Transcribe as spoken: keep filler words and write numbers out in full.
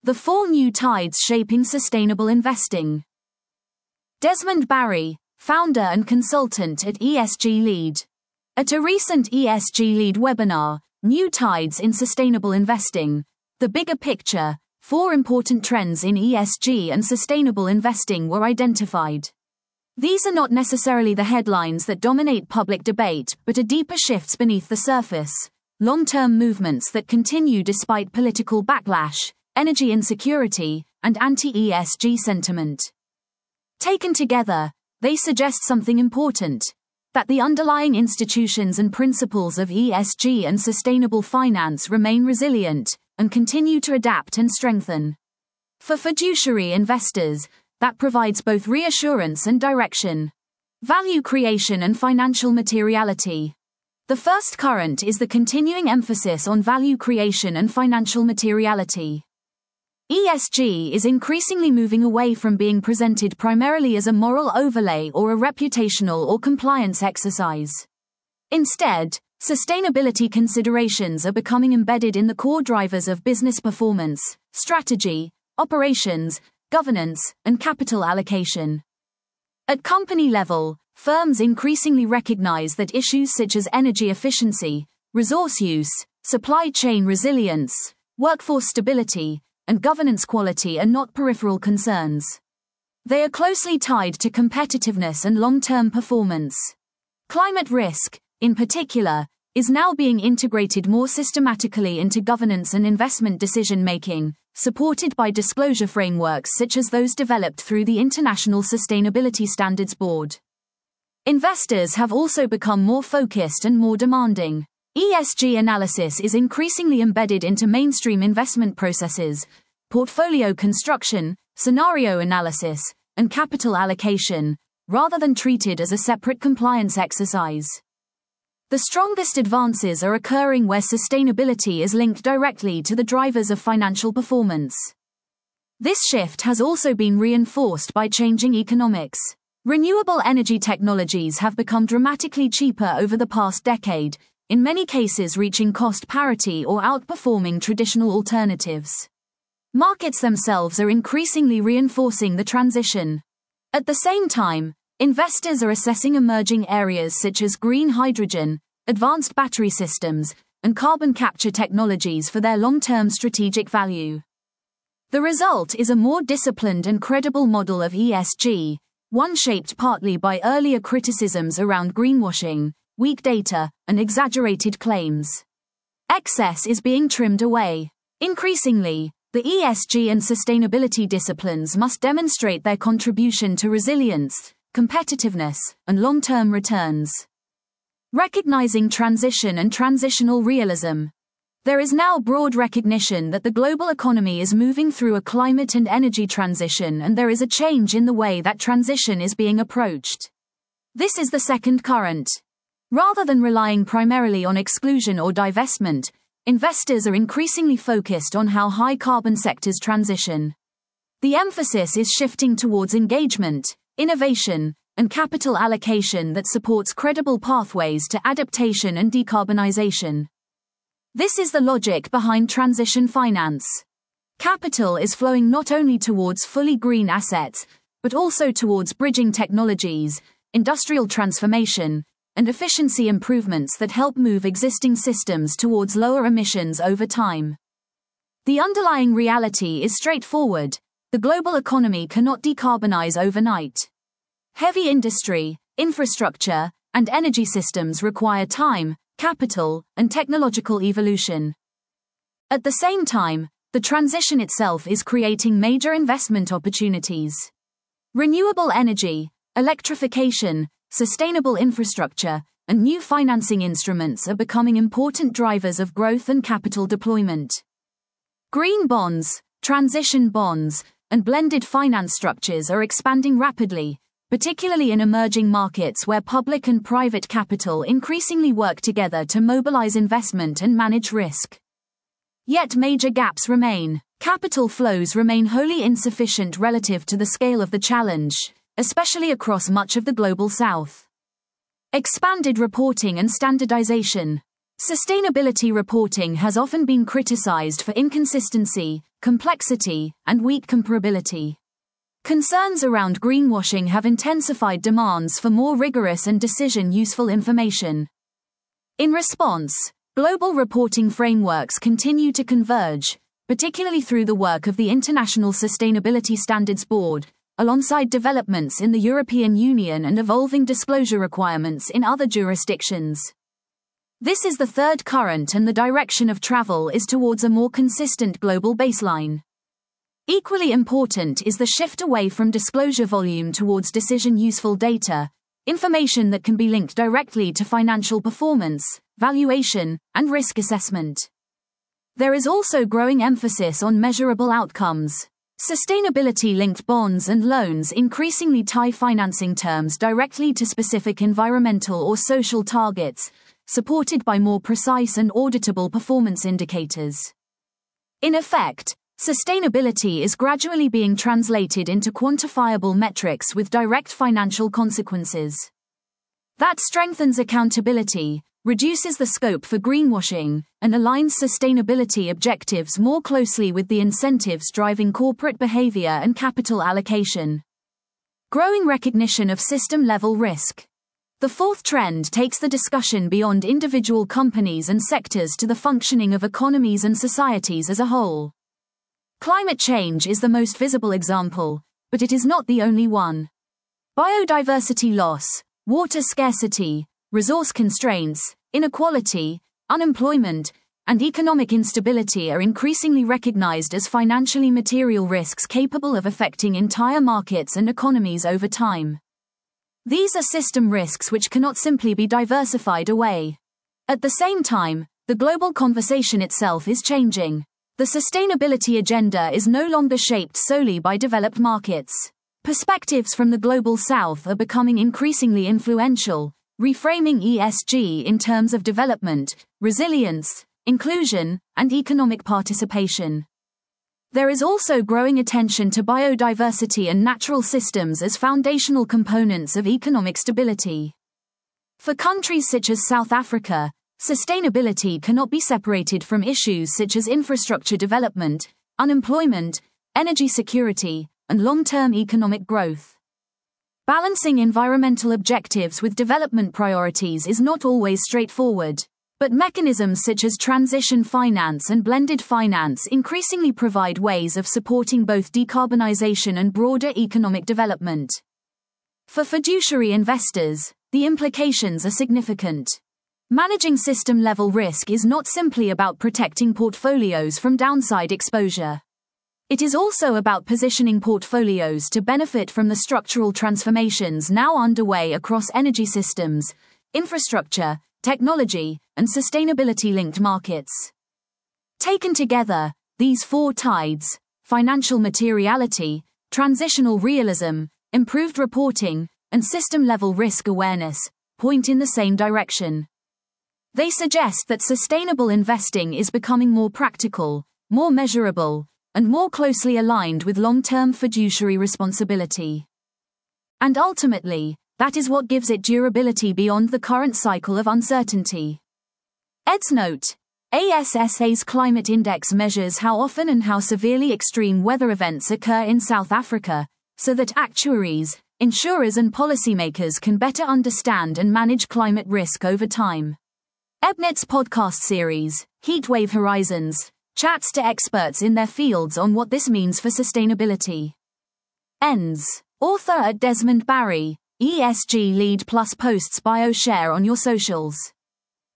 The Four New Tides Shaping Sustainable Investing. Desmond Barry, founder and consultant at E S G Lead. At a recent E S G Lead webinar, New Tides in Sustainable Investing, The Bigger Picture, four important trends in E S G and sustainable investing were identified. These are not necessarily the headlines that dominate public debate, but are deeper shifts beneath the surface, long-term movements that continue despite political backlash, energy insecurity, and anti-E S G sentiment. Taken together, they suggest something important: that the underlying institutions and principles of E S G and sustainable finance remain resilient and continue to adapt and strengthen. For fiduciary investors, that provides both reassurance and direction. Value creation and financial materiality. The first current is the continuing emphasis on value creation and financial materiality. E S G is increasingly moving away from being presented primarily as a moral overlay or a reputational or compliance exercise. Instead, sustainability considerations are becoming embedded in the core drivers of business performance, strategy, operations, governance, and capital allocation. At company level, firms increasingly recognize that issues such as energy efficiency, resource use, supply chain resilience, workforce stability, and governance quality are not peripheral concerns. They are closely tied to competitiveness and long-term performance. Climate risk, in particular, is now being integrated more systematically into governance and investment decision-making, supported by disclosure frameworks such as those developed through the International Sustainability Standards Board. Investors have also become more focused and more demanding. E S G analysis is increasingly embedded into mainstream investment processes, portfolio construction, scenario analysis, and capital allocation, rather than treated as a separate compliance exercise. The strongest advances are occurring where sustainability is linked directly to the drivers of financial performance. This shift has also been reinforced by changing economics. Renewable energy technologies have become dramatically cheaper over the past decade, in many cases reaching cost parity or outperforming traditional alternatives. Markets themselves are increasingly reinforcing the transition. At the same time, investors are assessing emerging areas such as green hydrogen, advanced battery systems, and carbon capture technologies for their long-term strategic value. The result is a more disciplined and credible model of E S G, one shaped partly by earlier criticisms around greenwashing, weak data, and exaggerated claims. Excess is being trimmed away. Increasingly, the E S G and sustainability disciplines must demonstrate their contribution to resilience, competitiveness, and long-term returns. Recognizing transition and transitional realism. There is now broad recognition that the global economy is moving through a climate and energy transition, and there is a change in the way that transition is being approached. This is the second current. Rather than relying primarily on exclusion or divestment, investors are increasingly focused on how high-carbon sectors transition. The emphasis is shifting towards engagement, innovation, and capital allocation that supports credible pathways to adaptation and decarbonization. This is the logic behind transition finance. Capital is flowing not only towards fully green assets, but also towards bridging technologies, industrial transformation, and efficiency improvements that help move existing systems towards lower emissions over time. The underlying reality is straightforward: the global economy cannot decarbonize overnight. Heavy industry, infrastructure, and energy systems require time, capital, and technological evolution. At the same time, the transition itself is creating major investment opportunities. Renewable energy, electrification, sustainable infrastructure, and new financing instruments are becoming important drivers of growth and capital deployment. Green bonds, transition bonds, and blended finance structures are expanding rapidly, particularly in emerging markets where public and private capital increasingly work together to mobilize investment and manage risk. Yet major gaps remain. Capital flows remain wholly insufficient relative to the scale of the challenge, especially across much of the global south. Expanded reporting and standardization. Sustainability reporting has often been criticized for inconsistency, complexity, and weak comparability. Concerns around greenwashing have intensified demands for more rigorous and decision-useful information. In response, global reporting frameworks continue to converge, particularly through the work of the International Sustainability Standards Board, alongside developments in the European Union and evolving disclosure requirements in other jurisdictions. This is the third current, and the direction of travel is towards a more consistent global baseline. Equally important is the shift away from disclosure volume towards decision-useful data, information that can be linked directly to financial performance, valuation, and risk assessment. There is also growing emphasis on measurable outcomes. Sustainability-linked bonds and loans increasingly tie financing terms directly to specific environmental or social targets, supported by more precise and auditable performance indicators. In effect, sustainability is gradually being translated into quantifiable metrics with direct financial consequences. That strengthens accountability, reduces the scope for greenwashing, and aligns sustainability objectives more closely with the incentives driving corporate behavior and capital allocation. Growing recognition of system-level risk. The fourth trend takes the discussion beyond individual companies and sectors to the functioning of economies and societies as a whole. Climate change is the most visible example, but it is not the only one. Biodiversity loss, water scarcity, resource constraints, inequality, unemployment, and economic instability are increasingly recognized as financially material risks capable of affecting entire markets and economies over time. These are system risks which cannot simply be diversified away. At the same time, the global conversation itself is changing. The sustainability agenda is no longer shaped solely by developed markets. Perspectives from the global south are becoming increasingly influential, reframing E S G in terms of development, resilience, inclusion, and economic participation. There is also growing attention to biodiversity and natural systems as foundational components of economic stability. For countries such as South Africa, sustainability cannot be separated from issues such as infrastructure development, unemployment, energy security, and long-term economic growth. Balancing environmental objectives with development priorities is not always straightforward, but mechanisms such as transition finance and blended finance increasingly provide ways of supporting both decarbonization and broader economic development. For fiduciary investors, the implications are significant. Managing system-level risk is not simply about protecting portfolios from downside exposure. It is also about positioning portfolios to benefit from the structural transformations now underway across energy systems, infrastructure, technology, and sustainability-linked markets. Taken together, these four tides, financial materiality, transitional realism, improved reporting, and system-level risk awareness, point in the same direction. They suggest that sustainable investing is becoming more practical, more measurable, and more closely aligned with long-term fiduciary responsibility. And ultimately, that is what gives it durability beyond the current cycle of uncertainty. EdsNote: A S S A's Climate Index measures how often and how severely extreme weather events occur in South Africa, so that actuaries, insurers and policymakers can better understand and manage climate risk over time. EBNet's podcast series, Heatwave Horizons, chats to experts in their fields on what this means for sustainability. Ends. Author at Desmond Barry, E S G Lead plus posts bio share on your socials.